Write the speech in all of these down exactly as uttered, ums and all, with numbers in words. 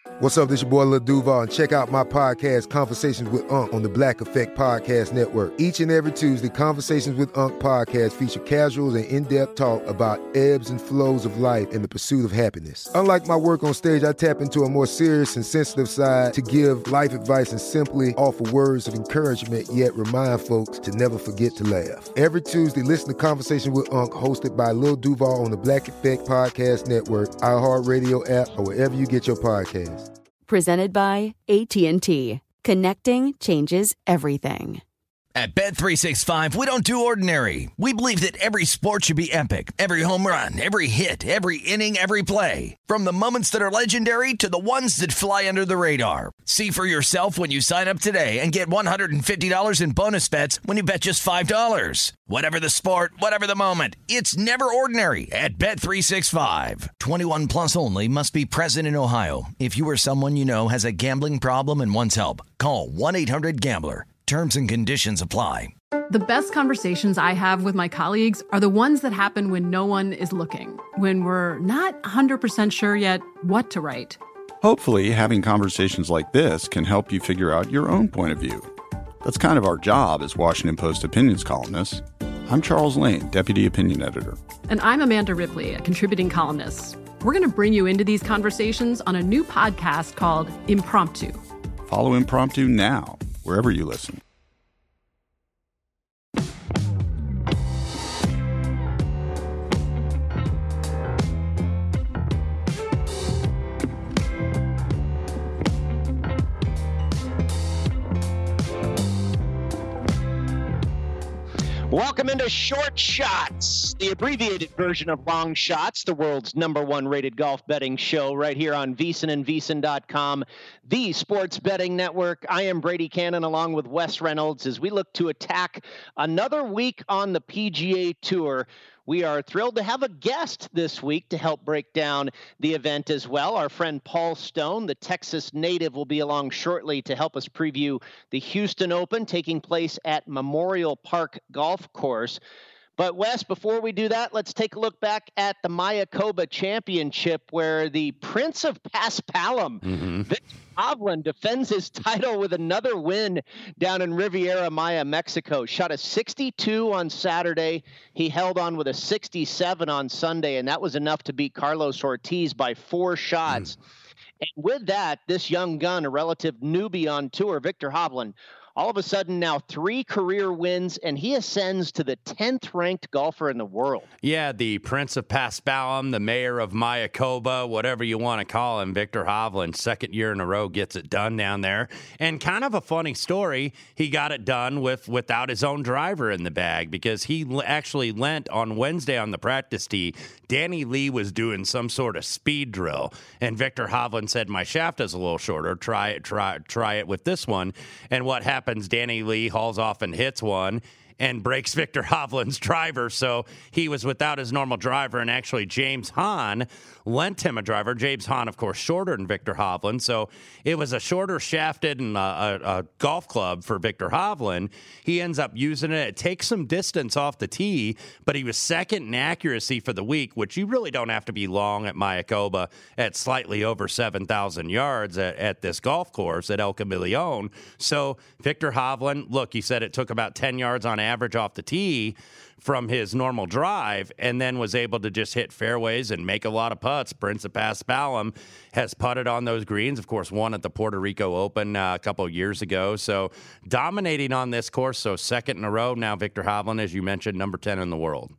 What's up, this your boy Lil Duval, and check out my podcast, Conversations with Unc, on the Black Effect Podcast Network. Each and every Tuesday, Conversations with Unc podcast feature casuals and in-depth talk about ebbs and flows of life and the pursuit of happiness. Unlike my work on stage, I tap into a more serious and sensitive side to give life advice and simply offer words of encouragement, yet remind folks to never forget to laugh. Every Tuesday, listen to Conversations with Unc, hosted by Lil Duval on the Black Effect Podcast Network, iHeartRadio app, or wherever you get your podcasts. Presented by A T and T. Connecting changes everything. At Bet three sixty-five, we don't do ordinary. We believe that every sport should be epic. Every home run, every hit, every inning, every play. From the moments that are legendary to the ones that fly under the radar. See for yourself when you sign up today and get one hundred fifty dollars in bonus bets when you bet just five dollars. Whatever the sport, whatever the moment, it's never ordinary at Bet three sixty-five. twenty-one plus only. Must be present in Ohio. If you or someone you know has a gambling problem and wants help, call one eight hundred gambler. Terms and conditions apply. The best conversations I have with my colleagues are the ones that happen when no one is looking, when we're not one hundred percent sure yet what to write. Hopefully, having conversations like this can help you figure out your own point of view. That's kind of our job as Washington Post opinions columnists. I'm Charles Lane, Deputy Opinion Editor. And I'm Amanda Ripley, a contributing columnist. We're going to bring you into these conversations on a new podcast called Impromptu. Follow Impromptu now, wherever you listen. Welcome into Short Shots, the abbreviated version of Long Shots, the world's number one rated golf betting show right here on VSiN and V S I N dot com, the sports betting network. I am Brady Cannon along with Wes Reynolds as we look to attack another week on the P G A Tour. We are thrilled to have a guest this week to help break down the event as well. Our friend Paul Stone, the Texas native, will be along shortly to help us preview the Houston Open taking place at Memorial Park Golf Course. But Wes, before we do that, let's take a look back at the Mayakoba Championship, where the Prince of Paspalum, mm-hmm. Viktor Hovland, defends his title with another win down in Riviera Maya, Mexico. Shot a sixty-two on Saturday. He held on with a sixty-seven on Sunday, and that was enough to beat Carlos Ortiz by four shots. Mm. And with that, this young gun, a relative newbie on tour, Viktor Hovland, all of a sudden now three career wins, and he ascends to the tenth ranked golfer in the world. Yeah, the Prince of Paspalum, the mayor of Mayakoba, whatever you want to call him, Viktor Hovland, second year in a row gets it done down there. And kind of a funny story, he got it done with without his own driver in the bag, because he actually lent on Wednesday on the practice tee. Danny Lee was doing some sort of speed drill, and Viktor Hovland said, my shaft is a little shorter. Try it, try, try it with this one. And what happened? Danny Lee hauls off and hits one and breaks Viktor Hovland's driver. So he was without his normal driver, and actually James Hahn lent him a driver. James Hahn, of course, shorter than Viktor Hovland. So it was a shorter shafted and a, a, a golf club for Viktor Hovland. He ends up using it. It takes some distance off the tee, but he was second in accuracy for the week, which you really don't have to be long at Mayakoba at slightly over seven thousand yards at, at this golf course at El Camaleon. So Viktor Hovland, look, he said it took about ten yards on average off the tee from his normal drive, and then was able to just hit fairways and make a lot of putts. Prince of Paspalum has putted on those greens, of course, won at the Puerto Rico Open uh, a couple of years ago. So dominating on this course, so second in a row. Now Viktor Hovland, as you mentioned, number ten in the world.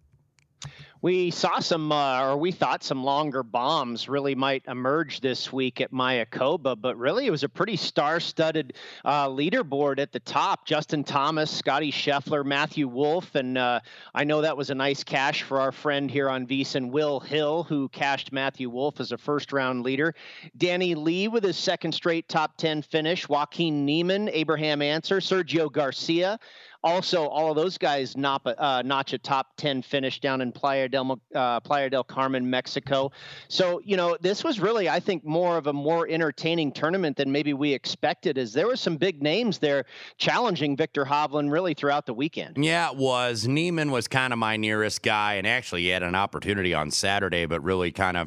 We saw some, uh, or we thought some longer bombs really might emerge this week at Mayakoba, but really it was a pretty star-studded uh, leaderboard at the top. Justin Thomas, Scotty Scheffler, Matthew Wolff, and uh, I know that was a nice cash for our friend here on VSiN, Will Hill, who cashed Matthew Wolff as a first-round leader. Danny Lee with his second straight top ten finish. Joaquin Niemann, Abraham Ancer, Sergio Garcia. Also, all of those guys notch a, uh, notch a top ten finish down in Playa del, uh, Playa del Carmen, Mexico. So, you know, this was really, I think, more of a more entertaining tournament than maybe we expected, as there were some big names there challenging Viktor Hovland really throughout the weekend. Yeah, it was. Niemann was kind of my nearest guy, and actually he had an opportunity on Saturday, but really kind of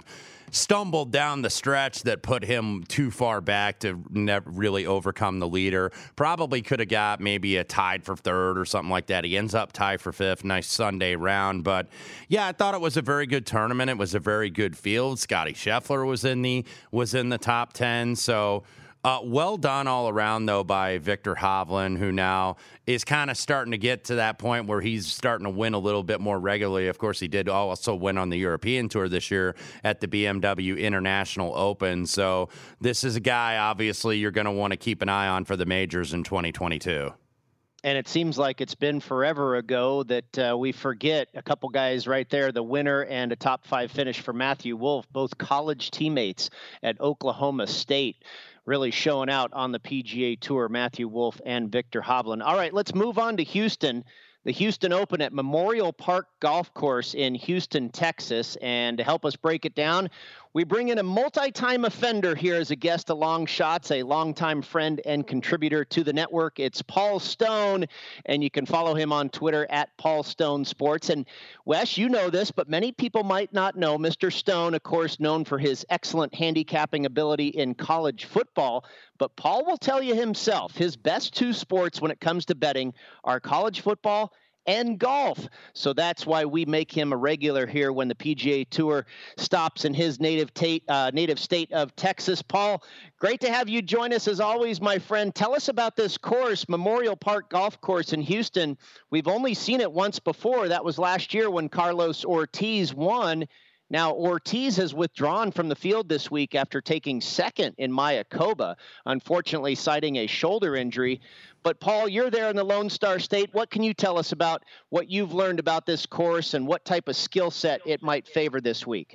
stumbled down the stretch that put him too far back to never really overcome the leader. Probably could have got maybe a tied for third or something like that. He ends up tied for fifth. Nice Sunday round. But, yeah, I thought it was a very good tournament. It was a very good field. Scotty Scheffler was in the was in the top ten. So, Uh, well done all around, though, by Viktor Hovland, who now is kind of starting to get to that point where he's starting to win a little bit more regularly. Of course, he did also win on the European Tour this year at the B M W International Open. So this is a guy, obviously, you're going to want to keep an eye on for the majors in twenty twenty-two. And it seems like it's been forever ago that uh, we forget a couple guys right there, the winner and a top five finish for Matthew Wolff, both college teammates at Oklahoma State, really showing out on the P G A Tour, Matthew Wolff and Viktor Hovland. All right, let's move on to Houston. The Houston Open at Memorial Park Golf Course in Houston, Texas. And to help us break it down, we bring in a multi-time offender here as a guest of Long Shots, a longtime friend and contributor to the network. It's Paul Stone, and you can follow him on Twitter at Paul Stone Sports. And Wes, you know this, but many people might not know Mister Stone, of course, known for his excellent handicapping ability in college football. But Paul will tell you himself, his best two sports when it comes to betting are college football and golf. So that's why we make him a regular here when the P G A Tour stops in his native, ta- uh, native state of Texas. Paul, great to have you join us as always, my friend. Tell us about this course, Memorial Park Golf Course in Houston. We've only seen it once before. That was last year when Carlos Ortiz won. Now, Ortiz has withdrawn from the field this week after taking second in Mayakoba, unfortunately citing a shoulder injury. But, Paul, you're there in the Lone Star State. What can you tell us about what you've learned about this course and what type of skill set it might favor this week?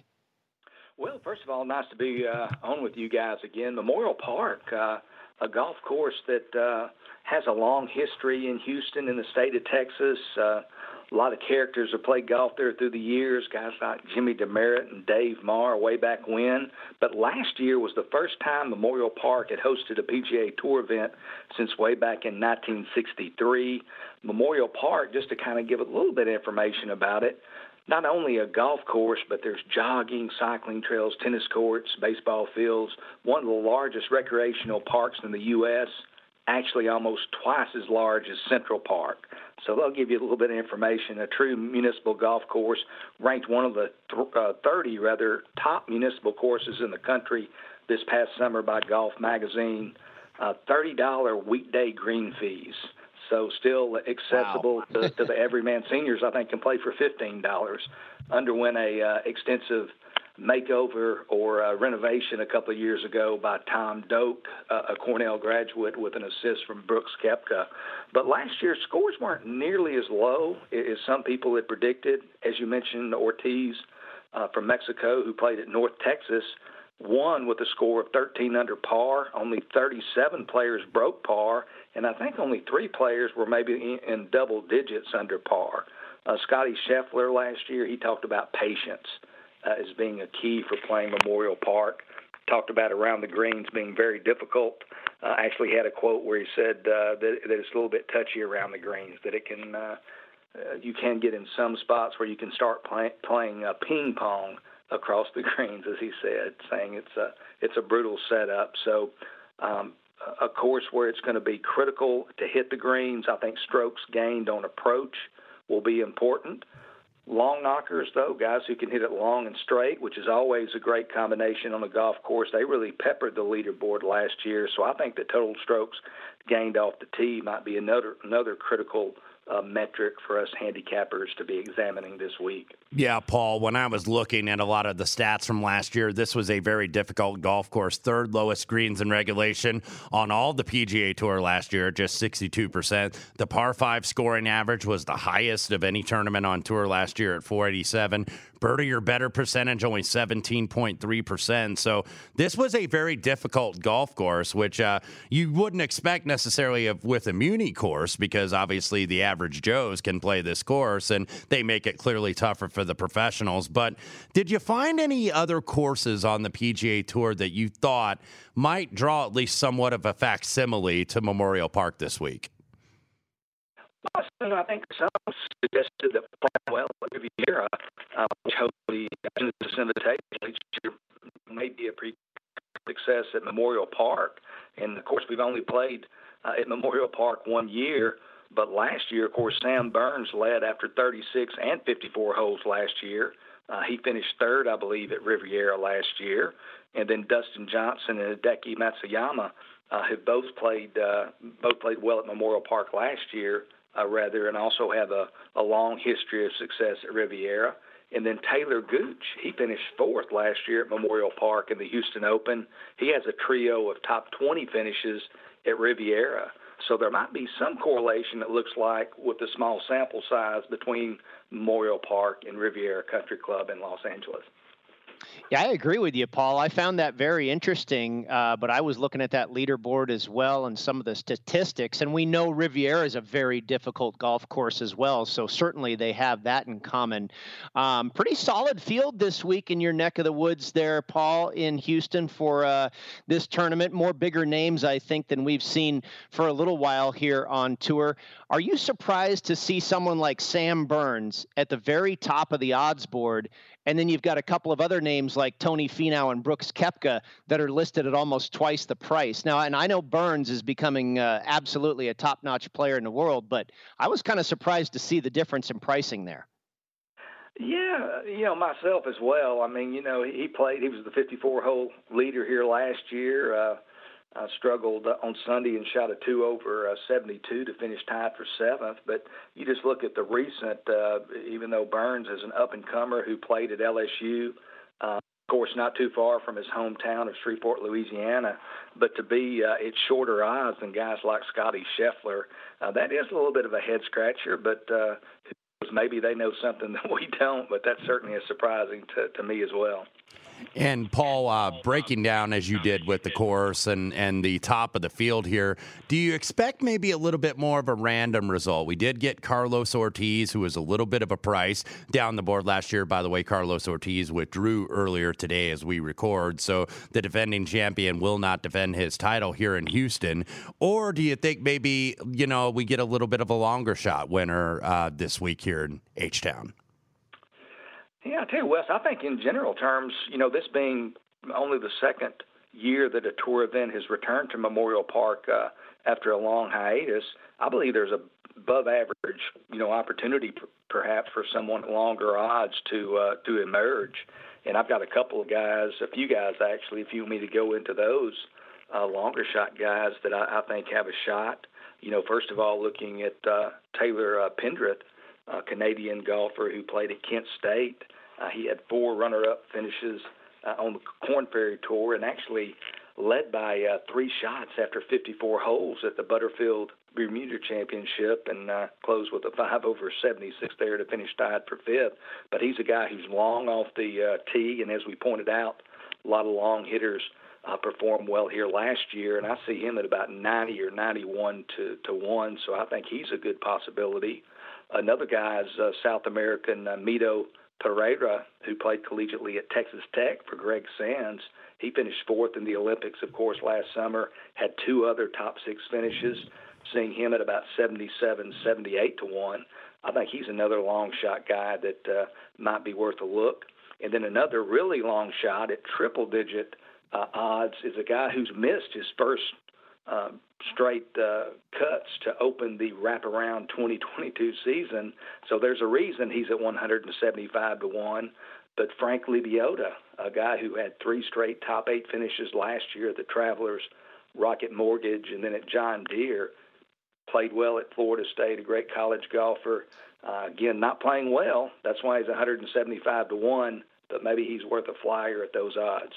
Well, first of all, nice to be uh, on with you guys again. Memorial Park, uh, a golf course that uh, has a long history in Houston in the state of Texas. Uh, A lot of characters have played golf there through the years, guys like Jimmy DeMeritt and Dave Marr way back when. But last year was the first time Memorial Park had hosted a P G A Tour event since way back in nineteen sixty-three. Memorial Park, just to kind of give a little bit of information about it, not only a golf course, but there's jogging, cycling trails, tennis courts, baseball fields, one of the largest recreational parks in the U S, actually almost twice as large as Central Park. So they'll give you a little bit of information. A true municipal golf course, ranked one of the th- uh, thirty, rather, top municipal courses in the country this past summer by Golf Magazine. Uh, thirty dollars weekday green fees. So still accessible wow. to, to the everyman. Seniors, I think, can play for fifteen dollars. Underwent a uh, extensive makeover or uh, renovation a couple of years ago by Tom Doak, uh, a Cornell graduate, with an assist from Brooks Koepka. But last year, scores weren't nearly as low as some people had predicted. As you mentioned, Ortiz uh, from Mexico, who played at North Texas, won with a score of thirteen under par. Only thirty-seven players broke par, and I think only three players were maybe in, in double digits under par. Uh, Scotty Scheffler last year, he talked about patience Uh, as being a key for playing Memorial Park. Talked about around the greens being very difficult. Uh, actually had a quote where he said uh, that, that it's a little bit touchy around the greens, that it can uh, uh, you can get in some spots where you can start play, playing uh, ping pong across the greens, as he said, saying it's a it's a brutal setup. So um, a course where it's going to be critical to hit the greens. I think strokes gained on approach will be important. Long knockers, though, guys who can hit it long and straight, which is always a great combination on a golf course. They really peppered the leaderboard last year, so I think the total strokes gained off the tee might be another another critical uh, metric for us handicappers to be examining this week. Yeah, Paul, when I was looking at a lot of the stats from last year, this was a very difficult golf course. Third lowest greens in regulation on all the P G A Tour last year, just sixty-two percent. The par five scoring average was the highest of any tournament on tour last year at four eighty-seven. Birdie or better percentage, only seventeen point three percent. So this was a very difficult golf course, which uh, you wouldn't expect necessarily of, with a Muni course, because obviously the average Joes can play this course, and they make it clearly tougher for the professionals. But did you find any other courses on the P G A Tour that you thought might draw at least somewhat of a facsimile to Memorial Park this week? I think some suggested that play well at Riviera, uh, which hopefully, in this invitation, each year may be a pre success at Memorial Park. And, of course, we've only played uh, at Memorial Park one year. But last year, of course, Sam Burns led after thirty-six and fifty-four holes last year. Uh, he finished third, I believe, at Riviera last year. And then Dustin Johnson and Hideki Matsuyama uh, have both played uh, both played well at Memorial Park last year, uh, rather, and also have a, a long history of success at Riviera. And then Taylor Gooch, he finished fourth last year at Memorial Park in the Houston Open. He has a trio of top twenty finishes at Riviera. So there might be some correlation, it looks like, with the small sample size between Memorial Park and Riviera Country Club in Los Angeles. Yeah, I agree with you, Paul. I found that very interesting, uh, but I was looking at that leaderboard as well and some of the statistics, and we know Riviera is a very difficult golf course as well, so certainly they have that in common. Um, pretty solid field this week in your neck of the woods there, Paul, in Houston for uh, this tournament. More bigger names, I think, than we've seen for a little while here on tour. Are you surprised to see someone like Sam Burns at the very top of the odds board? And then you've got a couple of other names like Tony Finau and Brooks Koepka that are listed at almost twice the price. Now, and I know Burns is becoming uh, absolutely a top-notch player in the world, but I was kind of surprised to see the difference in pricing there. Yeah, you know, myself as well. I mean, you know, he played, he was the fifty-four hole leader here last year. Uh, uh, struggled on Sunday and shot a two over uh, seventy-two to finish tied for seventh. But you just look at the recent, uh, even though Burns is an up-and-comer who played at L S U, uh, of course not too far from his hometown of Shreveport, Louisiana, but to be uh, at shorter odds than guys like Scotty Scheffler, uh, that is a little bit of a head-scratcher, but uh, maybe they know something that we don't, but that certainly is surprising to, to me as well. And, Paul, uh, breaking down as you did with the course and, and the top of the field here, do you expect maybe a little bit more of a random result? We did get Carlos Ortiz, who was a little bit of a price down the board last year. By the way, Carlos Ortiz withdrew earlier today as we record, so the defending champion will not defend his title here in Houston. Or do you think maybe, you know, we get a little bit of a longer shot winner uh, this week here in H-Town? Yeah, I tell you, Wes, I think in general terms, you know, this being only the second year that a tour event has returned to Memorial Park uh, after a long hiatus, I believe there's a above average, you know, opportunity p- perhaps for someone at longer odds to uh, to emerge. And I've got a couple of guys, a few guys actually, if you want me to go into those uh, longer shot guys that I, I think have a shot. You know, first of all, looking at uh, Taylor uh, Pendrith, a Canadian golfer who played at Kent State. Uh, he had four runner-up finishes uh, on the Korn Ferry Tour and actually led by uh, three shots after fifty-four holes at the Butterfield Bermuda Championship and uh, closed with a five over seventy-six there to finish tied for fifth. But he's a guy who's long off the uh, tee, and as we pointed out, a lot of long hitters uh, performed well here last year, and I see him at about ninety or ninety-one to, to one, so I think he's a good possibility. Another guy is uh, South American uh, Mito Pereira, who played collegiately at Texas Tech for Greg Sands. He finished fourth in the Olympics, of course, last summer, had two other top six finishes, seeing him at about seventy-seven, seventy-eight to one. I think he's another long shot guy that uh, might be worth a look. And then another really long shot at triple digit uh, odds is a guy who's missed his first uh, straight uh, cuts to open the wraparound twenty twenty-two season. So there's a reason he's at one hundred seventy-five to one. But Frank Lebioda, a guy who had three straight top eight finishes last year at the Travelers, Rocket Mortgage, and then at John Deere, played well at Florida State, a great college golfer. Uh, again, not playing well. That's why he's one hundred seventy-five to one, but maybe he's worth a flyer at those odds.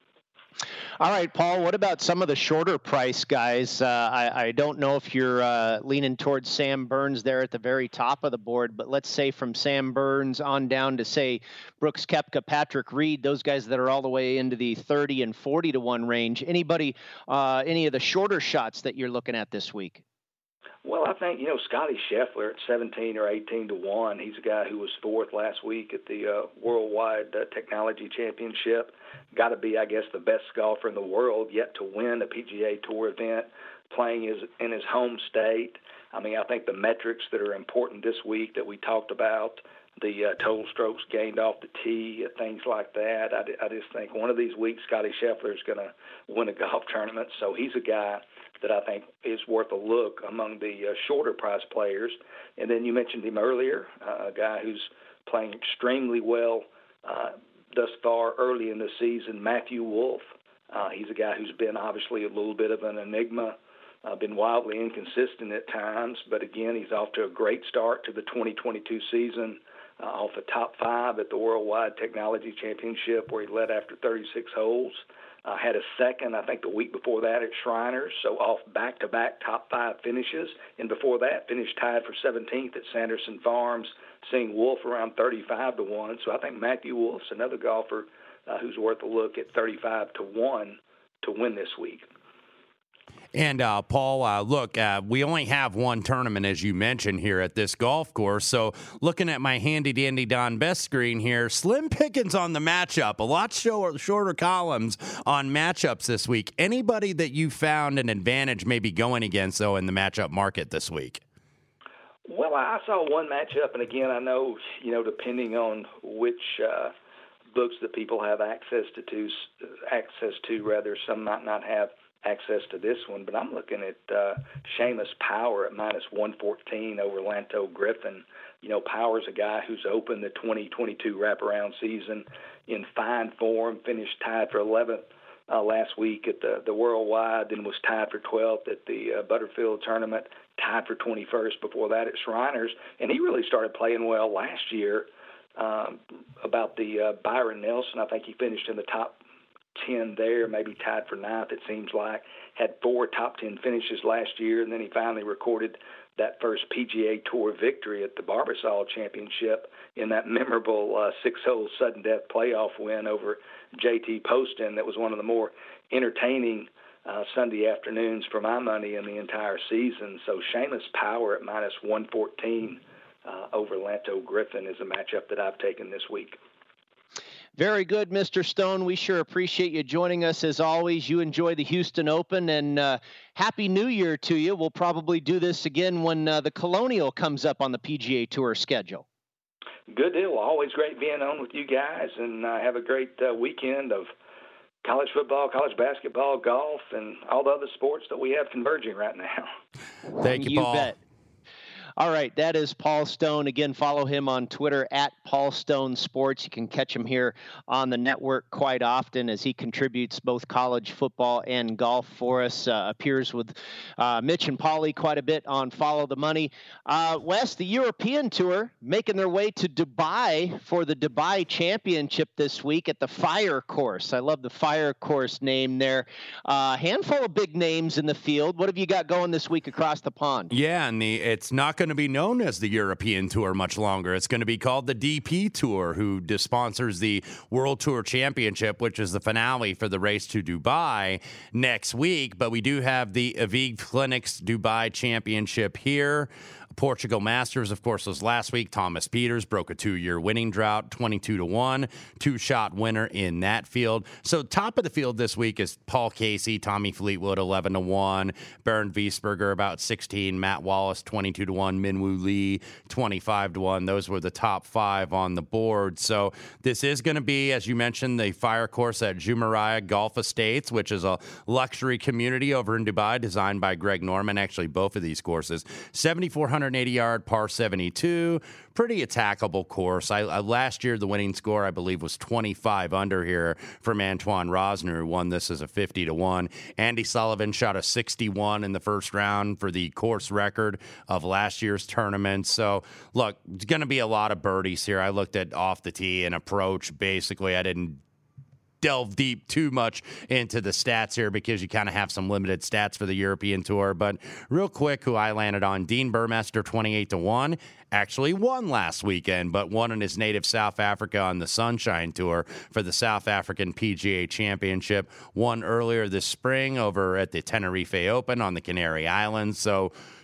All right, Paul, what about some of the shorter price guys? Uh, I, I don't know if you're uh, leaning towards Sam Burns there at the very top of the board, but let's say from Sam Burns on down to, say, Brooks Koepka, Patrick Reed, those guys that are all the way into the thirty and forty to one range. Anybody, uh, any of the shorter shots that you're looking at this week? Well, I think, you know, Scotty Scheffler at seventeen or eighteen to one. He's a guy who was fourth last week at the uh, Worldwide uh, Technology Championship. Got to be, I guess, the best golfer in the world yet to win a P G A Tour event, playing his, in his home state. I mean, I think the metrics that are important this week that we talked about, the uh, total strokes gained off the tee, uh, things like that. I, I just think one of these weeks Scotty Scheffler is going to win a golf tournament. So he's a guy that I think is worth a look among the uh, shorter price players. And then you mentioned him earlier, uh, a guy who's playing extremely well uh, thus far early in the season, Matthew Wolff. Uh, he's a guy who's been obviously a little bit of an enigma, uh, been wildly inconsistent at times, but again, he's off to a great start to the twenty twenty-two season, uh, off the top five at the Worldwide Technology Championship, where he led after thirty-six holes. Uh, had a second, I think, the week before that at Shriners, so off back-to-back top five finishes. And before that, finished tied for seventeenth at Sanderson Farms, seeing Wolff around thirty-five to one. So I think Matthew Wolff's another golfer uh, who's worth a look at thirty-five to one to win this week. And, uh, Paul, uh, look, uh, we only have one tournament, as you mentioned, here at this golf course. So looking at my handy-dandy Don Best screen here, slim pickings on the matchup, a lot shorter, shorter columns on matchups this week. Anybody that you found an advantage maybe going against, though, in the matchup market this week? Well, I saw one matchup, and again, I know, you know, depending on which uh, books that people have access to, to, access to, rather, some might not have access to this one, but I'm looking at uh, Seamus Power at minus one fourteen over Lanto Griffin. You know, Power's a guy who's opened the twenty twenty-two wraparound season in fine form, finished tied for eleventh uh, last week at the, the Worldwide, then was tied for twelfth at the uh, Butterfield tournament, tied for twenty-first before that at Shriners, and he really started playing well last year. Um, about the uh, Byron Nelson, I think he finished in the top ten there, maybe tied for ninth, it seems like. Had four top ten finishes last year, and then he finally recorded that first P G A Tour victory at the Barbasol Championship in that memorable uh, six-hole sudden death playoff win over J T Poston. That was one of the more entertaining uh, Sunday afternoons for my money in the entire season. So Seamus Power at minus one fourteen uh, over Lanto Griffin is a matchup that I've taken this week. Very good, Mister Stone. We sure appreciate you joining us as always. You enjoy the Houston Open, and uh, Happy New Year to you. We'll probably do this again when uh, the Colonial comes up on the P G A Tour schedule. Good deal. Always great being on with you guys, and uh, have a great uh, weekend of college football, college basketball, golf, and all the other sports that we have converging right now. Thank you, you Paul. Bet. All right, that is Paul Stone. Again, follow him on Twitter at Paul Stone Sports. You can catch him here on the network quite often as he contributes both college football and golf for us. Uh, appears with uh, Mitch and Paulie quite a bit on Follow the Money. Uh, Wes, the European Tour making their way to Dubai for the Dubai Championship this week at the Fire Course. I love the Fire Course name there. A uh, handful of big names in the field. What have you got going this week across the pond? Yeah, and the it's not going to be known as the European Tour much longer. It's going to be called the D P Tour, who sponsors the World Tour Championship, which is the finale for the race to Dubai next week. But we do have the Aviv Clinics Dubai Championship here. Portugal Masters, of course, was last week. Thomas Pieters broke a two-year winning drought, twenty-two to one, two-shot winner in that field. So top of the field this week is Paul Casey, Tommy Fleetwood, eleven to one, Bernd Wiesberger, about sixteen, Matt Wallace, twenty-two to one, Minwoo Lee, twenty-five to one. Those were the top five on the board. So this is going to be, as you mentioned, the Fire Course at Jumeirah Golf Estates, which is a luxury community over in Dubai designed by Greg Norman. Actually, both of these courses, seventy-four hundred eighty yard par seventy-two, pretty attackable course. I, I last year the winning score I believe was twenty-five under here from Antoine Rosner, who won this as a fifty to one. Andy Sullivan shot a sixty-one in the first round for the course record of last year's tournament. So look, it's going to be a lot of birdies here. I looked at off the tee and approach. Basically, I didn't delve deep too much into the stats here because you kind of have some limited stats for the European Tour. But real quick, who I landed on, Dean Burmester, twenty-eight to one, actually won last weekend, but won in his native South Africa on the Sunshine Tour for the South African P G A Championship. Won earlier this spring over at the Tenerife Open on the Canary Islands. So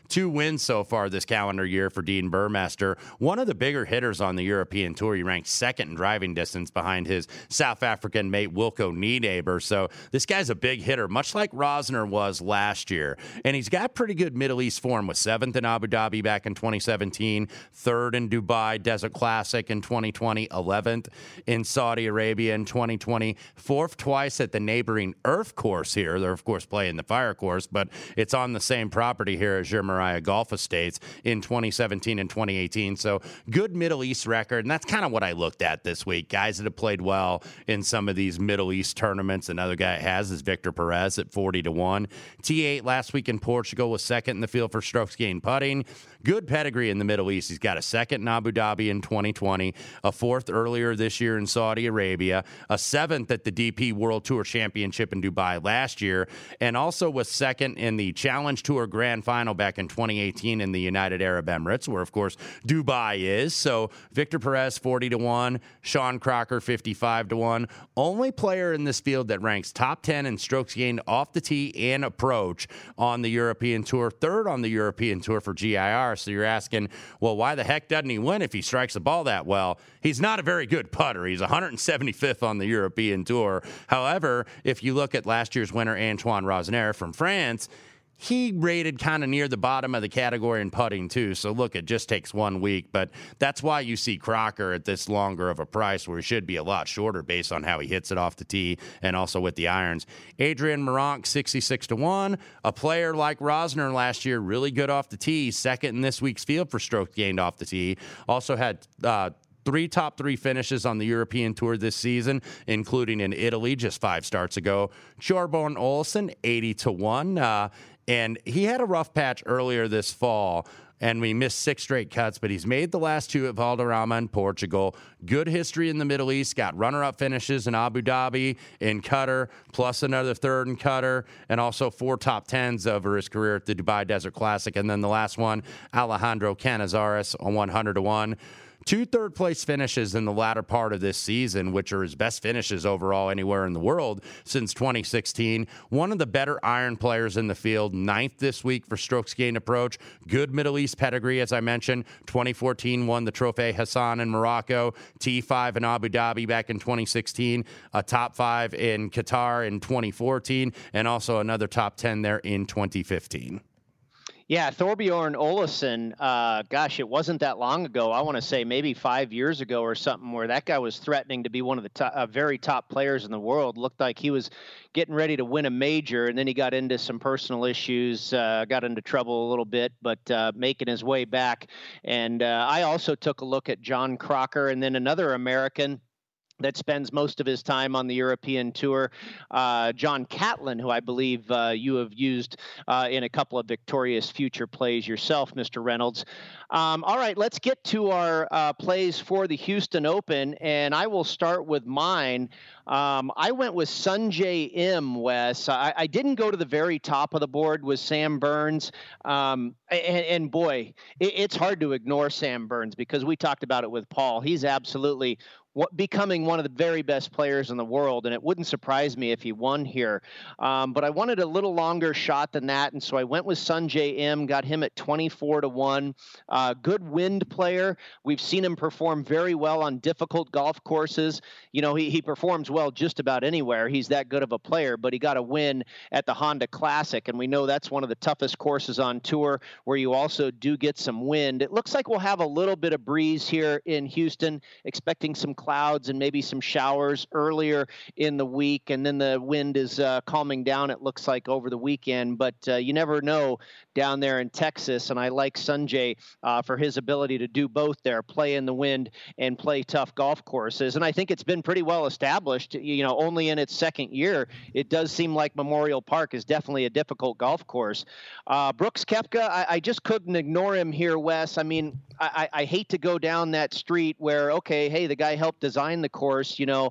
two wins so far this calendar year for Dean Burmester. One of the bigger hitters on the European Tour. He ranked second in driving distance behind his South African mate Wilco Nienaber. So this guy's a big hitter, much like Rosner was last year. And he's got pretty good Middle East form, with seventh in Abu Dhabi back in twenty seventeen, third in Dubai Desert Classic in twenty twenty, eleventh in Saudi Arabia in twenty twenty, fourth twice at the neighboring Earth course here. They're, of course, playing the Fire course, but it's on the same property here as Jeremiah Golf Estates in twenty seventeen and twenty eighteen. So good Middle East record, and that's kind of what I looked at this week. Guys that have played well in some of these Middle East tournaments. Another guy that has is Victor Perez at forty to one. T eight last week in Portugal was second in the field for strokes gained putting. Good pedigree in the Middle East. He's got a second in Abu Dhabi in twenty twenty, a fourth earlier this year in Saudi Arabia, a seventh at the D P World Tour Championship in Dubai last year, and also was second in the Challenge Tour Grand Final back in twenty eighteen in the United Arab Emirates, where, of course, Dubai is. So Victor Perez, forty to one, Sean Crocker, fifty-five to one. Only player in this field that ranks top ten in strokes gained off the tee and approach on the European Tour, third on the European Tour for G I R. So you're asking, well, why the heck doesn't he win if he strikes the ball that well? He's not a very good putter. He's one hundred seventy-fifth on the European Tour. However, if you look at last year's winner, Antoine Rosner from France, he rated kind of near the bottom of the category in putting, too. So, look, it just takes one week. But that's why you see Crocker at this longer of a price, where he should be a lot shorter based on how he hits it off the tee and also with the irons. Adrian Meronk, sixty-six to one. A player like Rosner last year, really good off the tee, second in this week's field for strokes gained off the tee. Also had uh, three top three finishes on the European Tour this season, including in Italy just five starts ago. Thorbjørn Olesen, eighty to one. Uh, And he had a rough patch earlier this fall, and we missed six straight cuts, but he's made the last two at Valderrama in Portugal. Good history in the Middle East, got runner-up finishes in Abu Dhabi, in Qatar, plus another third in Qatar, and also four top tens over his career at the Dubai Desert Classic. And then the last one, Alejandro Canizares on one hundred to one. Two third-place finishes in the latter part of this season, which are his best finishes overall anywhere in the world since twenty sixteen. One of the better iron players in the field, ninth this week for strokes gained approach. Good Middle East pedigree, as I mentioned. twenty fourteen won the Trophée Hassan in Morocco, T five in Abu Dhabi back in twenty sixteen, a top five in Qatar in twenty fourteen, and also another top ten there in twenty fifteen. Yeah, Thorbjørn Olesen, uh, gosh, it wasn't that long ago. I want to say maybe five years ago or something, where that guy was threatening to be one of the top, uh, very top players in the world. Looked like he was getting ready to win a major, and then he got into some personal issues, uh, got into trouble a little bit, but uh, making his way back. And uh, I also took a look at John Crocker, and then another American that spends most of his time on the European Tour, uh, John Catlin, who I believe uh, you have used uh, in a couple of victorious future plays yourself, Mister Reynolds. Um, all right, let's get to our uh, plays for the Houston Open, and I will start with mine. Um, I went with Sungjae Im, Wes. I, I didn't go to the very top of the board with Sam Burns. Um, and, and boy, it, it's hard to ignore Sam Burns, because we talked about it with Paul. He's absolutely What, becoming one of the very best players in the world, and it wouldn't surprise me if he won here. Um, but I wanted a little longer shot than that, and so I went with Sungjae Im, got him at twenty-four to one. Uh, good wind player. We've seen him perform very well on difficult golf courses. You know, he, he performs well just about anywhere. He's that good of a player, but he got a win at the Honda Classic, and we know that's one of the toughest courses on tour, where you also do get some wind. It looks like we'll have a little bit of breeze here in Houston, expecting some clouds and maybe some showers earlier in the week, and then the wind is uh, calming down, it looks like, over the weekend. But uh, you never know down there in Texas, and I like Sungjae uh, for his ability to do both there, play in the wind and play tough golf courses. And I think it's been pretty well established, you know, only in its second year. It does seem like Memorial Park is definitely a difficult golf course. Uh, Brooks Koepka, I, I just couldn't ignore him here, Wes. I mean, I, I hate to go down that street where, okay, hey, the guy helped design the course, you know,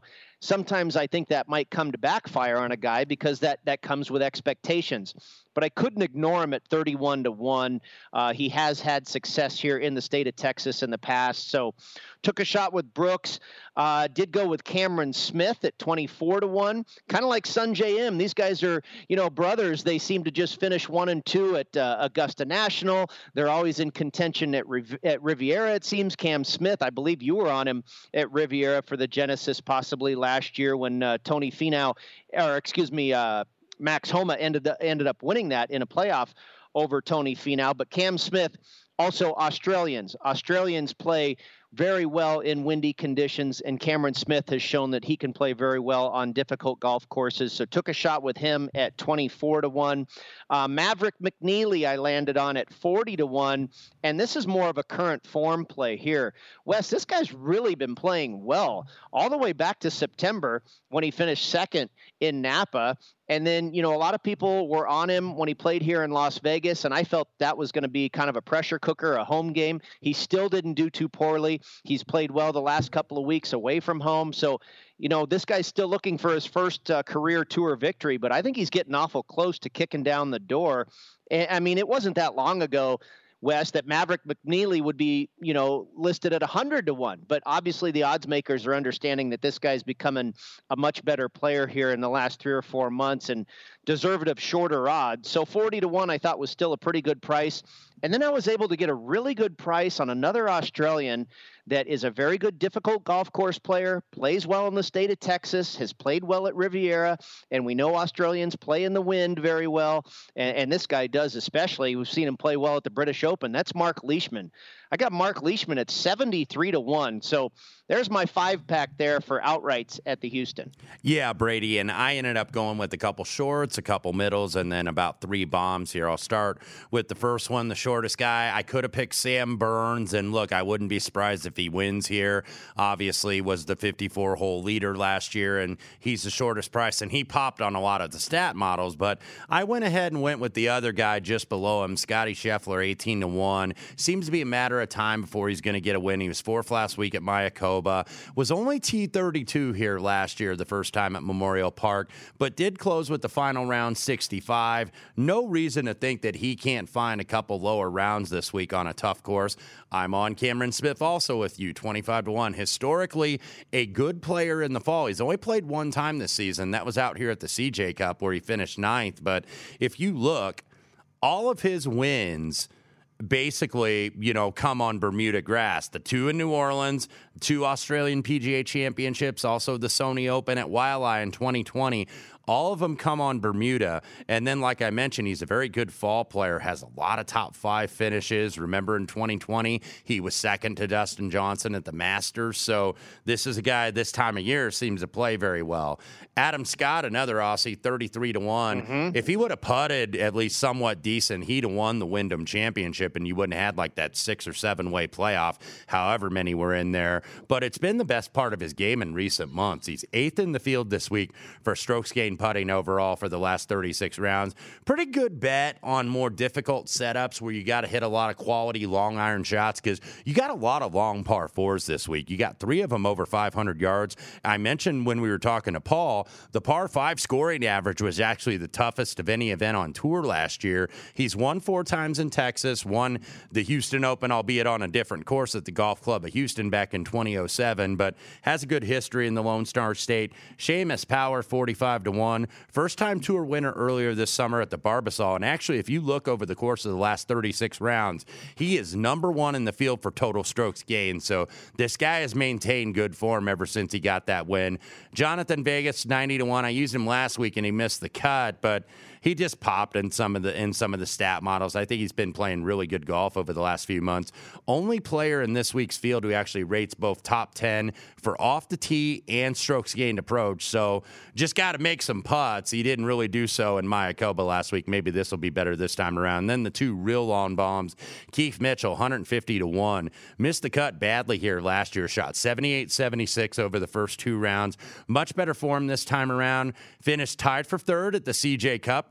sometimes I think that might come to backfire on a guy because that, that comes with expectations. But I couldn't ignore him at thirty-one to one. Uh, he has had success here in the state of Texas in the past. So took a shot with Brooks. Uh, did go with Cameron Smith at twenty-four to one. Kind of like Sun J M. These guys are, you know, brothers. They seem to just finish one and two at uh, Augusta National. They're always in contention at, Riv- at Riviera, it seems. Cam Smith, I believe you were on him at Riviera for the Genesis possibly last year when uh, Tony Finau, or excuse me, uh, Max Homa ended up, ended up winning that in a playoff over Tony Finau. But Cam Smith, also Australians. Australians play very well in windy conditions, and Cameron Smith has shown that he can play very well on difficult golf courses. So took a shot with him at twenty-four to one. Uh, Maverick McNeely I landed on at forty to one, and this is more of a current form play here. Wes, this guy's really been playing well all the way back to September when he finished second in Napa. And then, you know, a lot of people were on him when he played here in Las Vegas, and I felt that was going to be kind of a pressure cooker, a home game. He still didn't do too poorly. He's played well the last couple of weeks away from home. So, you know, this guy's still looking for his first uh, career tour victory, but I think he's getting awful close to kicking down the door. And, I mean, it wasn't that long ago, Wes, that Maverick McNeely would be, you know, listed at one hundred to one. But obviously the odds makers are understanding that this guy's becoming a much better player here in the last three or four months and deserved of shorter odds. So forty to one I thought was still a pretty good price. And then I was able to get a really good price on another Australian that is a very good difficult golf course player, plays well in the state of Texas, has played well at Riviera, and we know Australians play in the wind very well, and, and this guy does especially. We've seen him play well at the British Open. That's Mark Leishman. I got Mark Leishman at seventy-three to one. So there's my five pack there for outrights at the Houston. Yeah, Brady, and I ended up going with a couple shorts, a couple middles, and then about three bombs here. I'll start with the first one, the shortest guy. I could have picked Sam Burns, and look, I wouldn't be surprised if he wins here. Obviously was the fifty-four hole leader last year, and he's the shortest price, and he popped on a lot of the stat models, but I went ahead and went with the other guy just below him, Scotty Scheffler, eighteen to one. Seems to be a matter of time before he's going to get a win. He was fourth last week at Mayakoba, was only T thirty-two here last year, the first time at Memorial Park, but did close with the final round sixty-five. No reason to think that he can't find a couple lower rounds this week on a tough course. I'm on Cameron Smith also with you, twenty-five to one. Historically, a good player in the fall. He's only played one time this season. That was out here at the C J Cup where he finished ninth. But if you look, all of his wins basically, you know, come on Bermuda grass. The two in New Orleans, two Australian P G A championships, also the Sony Open at Waialae in twenty twenty. All of them come on Bermuda. And then, like I mentioned, he's a very good fall player, has a lot of top five finishes. Remember in twenty twenty, he was second to Dustin Johnson at the Masters. So this is a guy this time of year seems to play very well. Adam Scott, another Aussie, thirty-three to one. Mm-hmm. If he would have putted at least somewhat decent, he'd have won the Wyndham Championship, and you wouldn't have had like that six or seven way playoff, however many were in there. But it's been the best part of his game in recent months. He's eighth in the field this week for strokes gained putting overall for the last thirty-six rounds. Pretty good bet on more difficult setups where you got to hit a lot of quality long iron shots because you got a lot of long par fours this week. You got three of them over five hundred yards. I mentioned when we were talking to Paul, the par five scoring average was actually the toughest of any event on tour last year. He's won four times in Texas, won the Houston Open, albeit on a different course at the Golf Club of Houston back in twenty oh seven, but has a good history in the Lone Star State. Seamus Power, forty-five to one. First-time tour winner earlier this summer at the Barbasol. And actually, if you look over the course of the last thirty-six rounds, he is number one in the field for total strokes gained. So this guy has maintained good form ever since he got that win. Jonathan Vegas, ninety to one. I used him last week, and he missed the cut, but he just popped in some of the in some of the stat models. I think he's been playing really good golf over the last few months. Only player in this week's field who actually rates both top ten for off the tee and strokes gained approach. So just got to make some putts. He didn't really do so in Mayakoba last week. Maybe this will be better this time around. And then the two real long bombs, Keith Mitchell, one hundred fifty to one. Missed the cut badly here last year. Shot seventy-eight seventy-six over the first two rounds. Much better form this time around. Finished tied for third at the C J Cup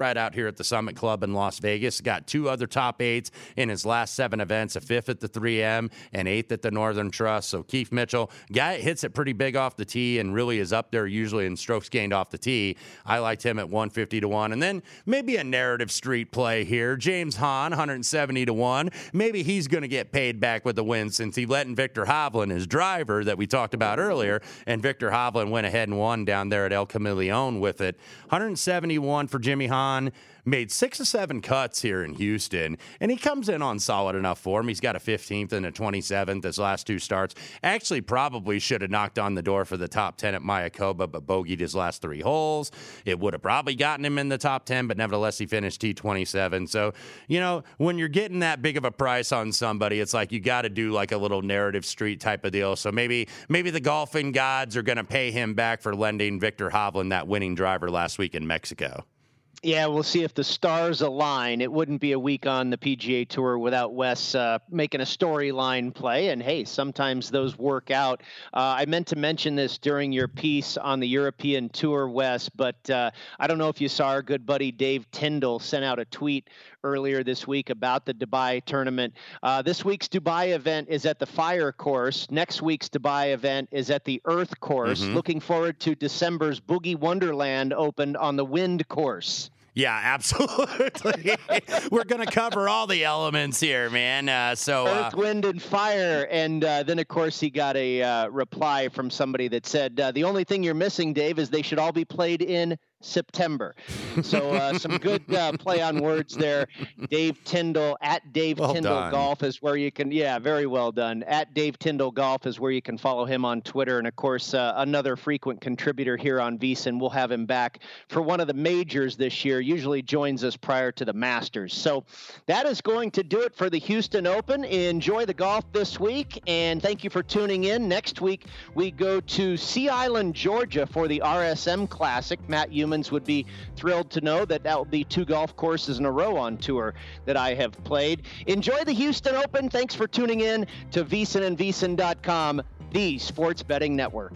right out here at the Summit Club in Las Vegas. Got two other top eights in his last seven events, a fifth at the three M and eighth at the Northern Trust. So Keith Mitchell, guy hits it pretty big off the tee and really is up there usually in strokes gained off the tee. I liked him at one fifty to one. And then maybe a narrative street play here. James Hahn, one seventy to one. Maybe he's going to get paid back with the win since he let in Victor Hovland, his driver that we talked about earlier, and Victor Hovland went ahead and won down there at El Camaleon with it. one seventy-one for Jimmy Hahn. Made six or seven cuts here in Houston, and he comes in on solid enough form. He's got a fifteenth and a twenty-seventh his last two starts. Actually, probably should have knocked on the door for the top ten at Mayakoba, but bogeyed his last three holes. It would have probably gotten him in the top ten, but nevertheless, he finished T twenty-seven. So, you know, when you're getting that big of a price on somebody, it's like you got to do like a little narrative street type of deal. So maybe maybe the golfing gods are going to pay him back for lending Victor Hovland that winning driver last week in Mexico. Yeah, we'll see if the stars align. It wouldn't be a week on the P G A Tour without Wes uh, making a storyline play. And hey, sometimes those work out. Uh, I meant to mention this during your piece on the European Tour, Wes, but uh, I don't know if you saw our good buddy Dave Tyndall sent out a tweet earlier this week about the Dubai tournament. Uh, this week's Dubai event is at the Fire Course. Next week's Dubai event is at the Earth Course. Mm-hmm. Looking forward to December's Boogie Wonderland Open on the Wind Course. Yeah, absolutely. We're going to cover all the elements here, man. Uh, so uh, Earth, Wind, and Fire. And uh, then, of course, he got a uh, reply from somebody that said, uh, the only thing you're missing, Dave, is they should all be played in September. So uh, some good uh, play on words there. Dave Tyndall at Dave well Tyndall done. Golf is where you can, yeah, very well done. At Dave Tyndall Golf is where you can follow him on Twitter. And of course, uh, another frequent contributor here on VSiN. We'll have him back for one of the majors this year. Usually joins us prior to the Masters. So that is going to do it for the Houston Open. Enjoy the golf this week. And thank you for tuning in. Next week, we go to Sea Island, Georgia for the R S M Classic. Matt Humans would be thrilled to know that that will be two golf courses in a row on tour that I have played. Enjoy the Houston Open. Thanks for tuning in to VSiN and VSiN dot com, the sports betting network.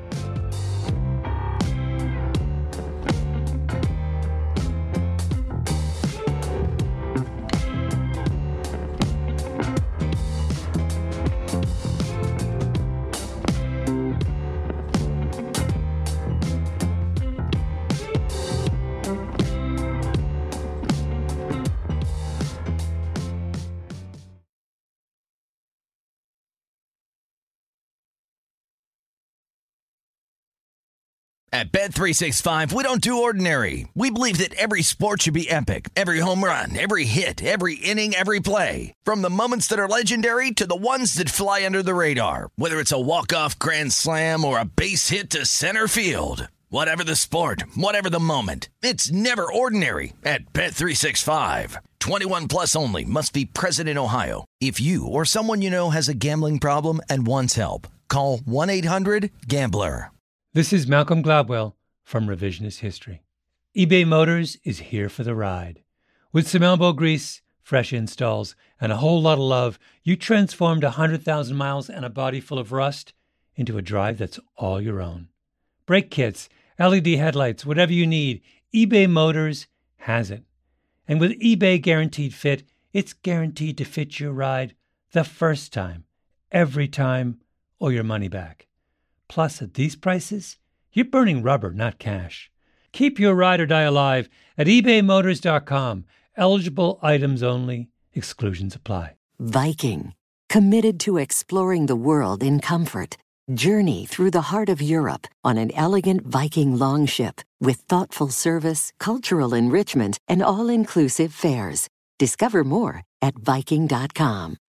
At Bet three sixty-five, we don't do ordinary. We believe that every sport should be epic. Every home run, every hit, every inning, every play. From the moments that are legendary to the ones that fly under the radar. Whether it's a walk-off grand slam or a base hit to center field. Whatever the sport, whatever the moment. It's never ordinary at Bet three sixty-five. twenty-one plus only. Must be present in Ohio. If you or someone you know has a gambling problem and wants help, call one eight hundred gambler. This is Malcolm Gladwell from Revisionist History. eBay Motors is here for the ride. With some elbow grease, fresh installs, and a whole lot of love, you transformed one hundred thousand miles and a body full of rust into a drive that's all your own. Brake kits, L E D headlights, whatever you need, eBay Motors has it. And with eBay Guaranteed Fit, it's guaranteed to fit your ride the first time, every time, or your money back. Plus, at these prices, you're burning rubber, not cash. Keep your ride or die alive at ebay motors dot com. Eligible items only. Exclusions apply. Viking, committed to exploring the world in comfort. Journey through the heart of Europe on an elegant Viking longship with thoughtful service, cultural enrichment, and all-inclusive fares. Discover more at viking dot com.